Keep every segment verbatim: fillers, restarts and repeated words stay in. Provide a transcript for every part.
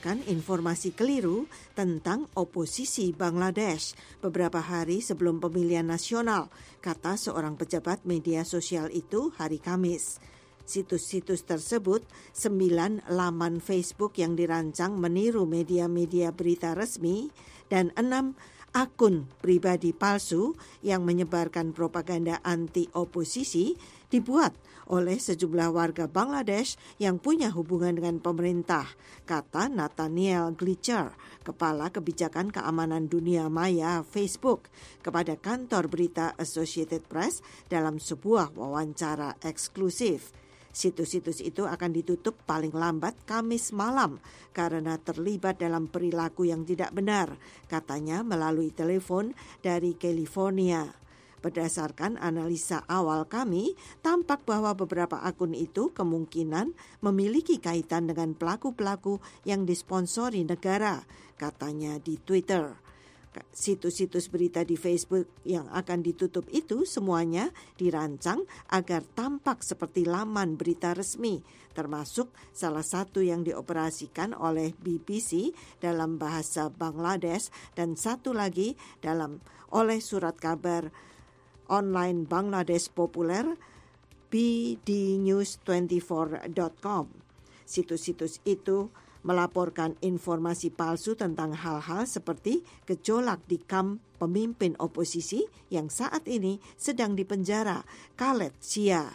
menyebarkan informasi keliru tentang oposisi Bangladesh beberapa hari sebelum pemilihan nasional, kata seorang pejabat media sosial itu hari Kamis. Situs-situs tersebut sembilan laman Facebook yang dirancang meniru media-media berita resmi dan enam akun pribadi palsu yang menyebarkan propaganda anti-oposisi dibuat oleh sejumlah warga Bangladesh yang punya hubungan dengan pemerintah, kata Nathaniel Gleicher, Kepala Kebijakan Keamanan Dunia Maya Facebook, kepada kantor berita Associated Press dalam sebuah wawancara eksklusif. Situs-situs itu akan ditutup paling lambat Kamis malam karena terlibat dalam perilaku yang tidak benar, katanya melalui telepon dari California. Berdasarkan analisa awal kami, tampak bahwa beberapa akun itu kemungkinan memiliki kaitan dengan pelaku-pelaku yang disponsori negara, katanya di Twitter. Situs-situs berita di Facebook yang akan ditutup itu semuanya dirancang agar tampak seperti laman berita resmi, termasuk salah satu yang dioperasikan oleh B B C dalam bahasa Bangladesh dan satu lagi dalam oleh surat kabar online Bangladesh populer b d news dua puluh empat dot com. Situs-situs itu melaporkan informasi palsu tentang hal-hal seperti gejolak di kamp pemimpin oposisi yang saat ini sedang dipenjara, Khaled Zia.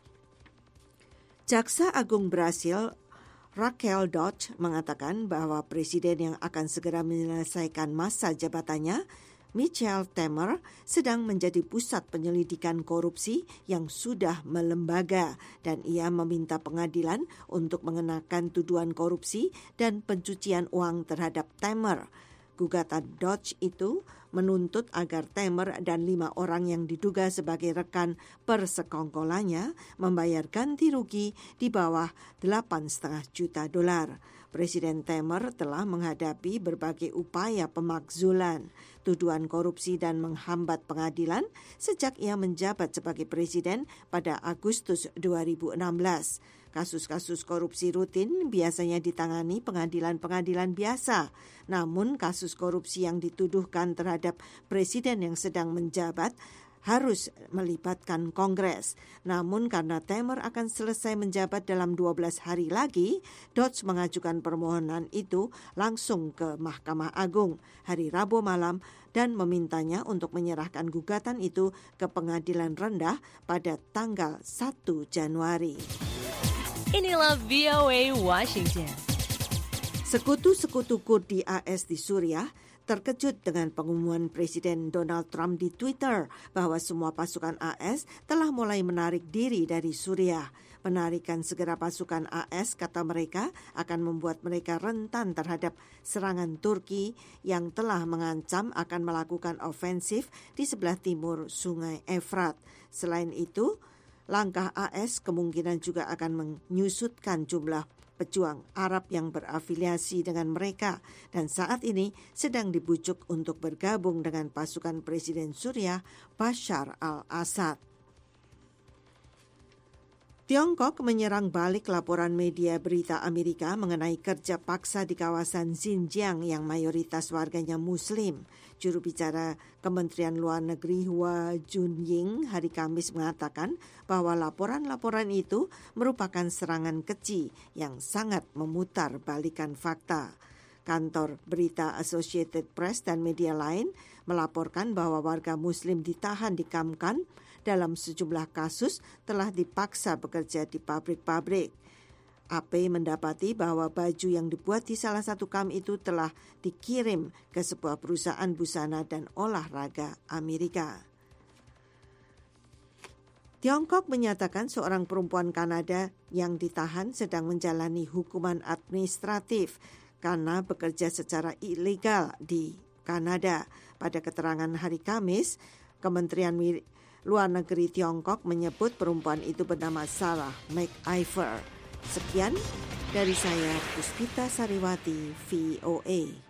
Jaksa Agung Brasil Raquel Dodge mengatakan bahwa presiden yang akan segera menyelesaikan masa jabatannya, Michel Temer, sedang menjadi pusat penyelidikan korupsi yang sudah melembaga dan ia meminta pengadilan untuk mengenakan tuduhan korupsi dan pencucian uang terhadap Temer. Gugatan Dodge itu menuntut agar Temer dan lima orang yang diduga sebagai rekan persekongkolannya membayar ganti rugi di bawah delapan koma lima juta dolar. Presiden Temer telah menghadapi berbagai upaya pemakzulan, tuduhan korupsi dan menghambat pengadilan sejak ia menjabat sebagai presiden pada Agustus dua ribu enam belas. Kasus-kasus korupsi rutin biasanya ditangani pengadilan-pengadilan biasa. Namun kasus korupsi yang dituduhkan terhadap presiden yang sedang menjabat harus melibatkan Kongres. Namun karena Temer akan selesai menjabat dalam dua belas hari lagi, Dodge mengajukan permohonan itu langsung ke Mahkamah Agung hari Rabu malam dan memintanya untuk menyerahkan gugatan itu ke pengadilan rendah pada tanggal satu Januari. Inilah V O A Washington. Sekutu-sekutu Kurdi A S di Suriah terkejut dengan pengumuman Presiden Donald Trump di Twitter bahwa semua pasukan A S telah mulai menarik diri dari Suriah. Penarikan segera pasukan A S, kata mereka, akan membuat mereka rentan terhadap serangan Turki yang telah mengancam akan melakukan ofensif di sebelah timur Sungai Efrat. Selain itu, langkah A S kemungkinan juga akan menyusutkan jumlah pejuang Arab yang berafiliasi dengan mereka dan saat ini sedang dibujuk untuk bergabung dengan pasukan Presiden Suriah Bashar al-Assad. Tiongkok menyerang balik laporan media berita Amerika mengenai kerja paksa di kawasan Xinjiang yang mayoritas warganya Muslim. Juru bicara Kementerian Luar Negeri Hua Chunying hari Kamis mengatakan bahwa laporan-laporan itu merupakan serangan keji yang sangat memutar balikan fakta. Kantor berita Associated Press dan media lain melaporkan bahwa warga Muslim ditahan di Kamkan dalam sejumlah kasus telah dipaksa bekerja di pabrik-pabrik. A P mendapati bahwa baju yang dibuat di salah satu kamp itu telah dikirim ke sebuah perusahaan busana dan olahraga Amerika. Tiongkok menyatakan seorang perempuan Kanada yang ditahan sedang menjalani hukuman administratif karena bekerja secara ilegal di Kanada. Pada keterangan hari Kamis, Kementerian Luar Negeri Tiongkok menyebut perempuan itu bernama Sarah McIver. Sekian dari saya, Puspita Sariwati, V O A.